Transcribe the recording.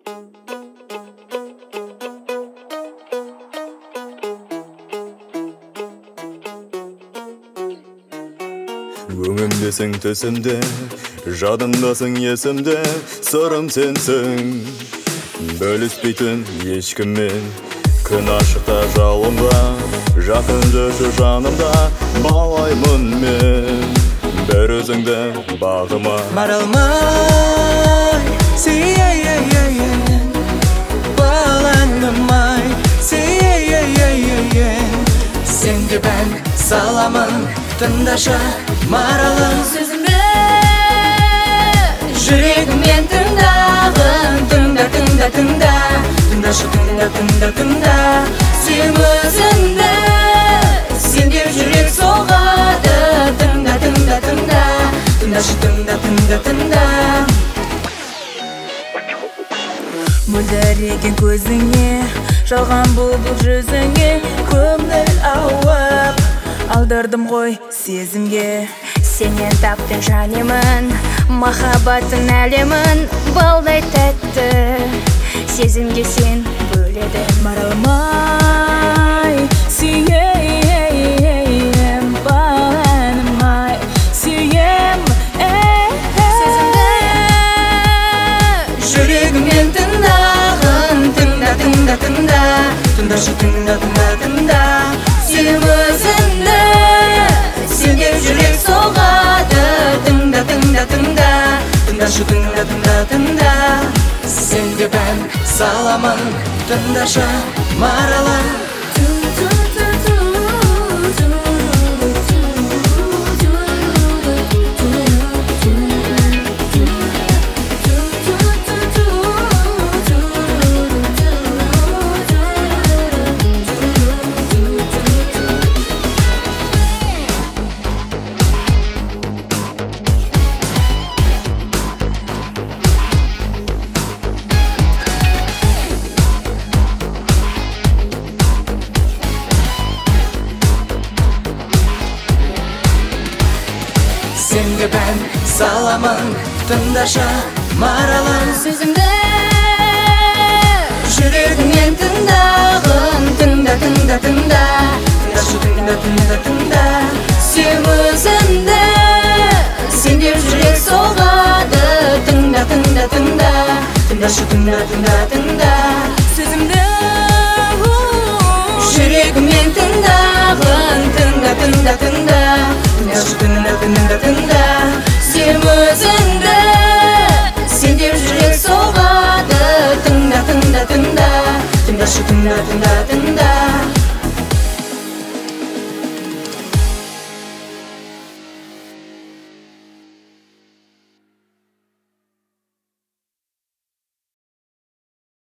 Өңімдесің түсімде, жадымдасың есімде, сырым сенсің. Бөліспейтін ешкіммен, күн ашықта жауынға, жақын жүрші жанымда, балаймын мен. Бір өзіңді бағыма Маралмай, сүйейейейейен, баланымай, сүйейейейейен. Сенге бән саламын, тыңдашы маралым сөзімді жүрегіммен тыңдағын. Тыңда, тыңда, тыңда, Тыңдашы, тыңда, тыңда, тыңда. сен өзіңді, сенде жүрек соғады. Тыңда, тыңда, тыңда, Тыңдашы, тыңда, тыңда, тыңда. Мөлдіреген көзіңе, жалған бұлбұл жүзіңе, көңіл ауып алдырдым ғой сезімге. Сенен таптың жанымын, махаббаттың әлемін, балдай тәтті сезімге сен бөледің. Маралмай, сүйейем, баланымай, сүйем. сөзімді жүрегіммен тыңдағын. Тыңда, тыңда, тыңда, Тыңдашы, тыңда, тыңда, тыңда. сен өзіңді, сенде жүрек соғады. Тыңда, тыңда, тыңда, Тыңдашы, тыңда, тыңда, тыңда. Сенге бән саламын, тыңдашы маралым. Сенге бән саламын, тыңдашы маралым. сөзімді жүрегіммен тыңдағын. Тыңда, тыңда, тыңда, Тыңдашы, тыңда, тыңда, тыңда. сен өзіңді, сенде жүрек соғады. Тыңда, тыңда, тыңда, Тыңдашы, тыңда, тыңда, тыңда. сөзімді жүрегіммен тыңдағын. Тыңда, тыңда, тыңда, Тыңдашы, тыңда, тыңда, тыңда. сен өзіңді, сенде жүрек соғады. Тыңда, тыңда, тыңда, Тыңдашы, тыңда, тыңда, тыңда.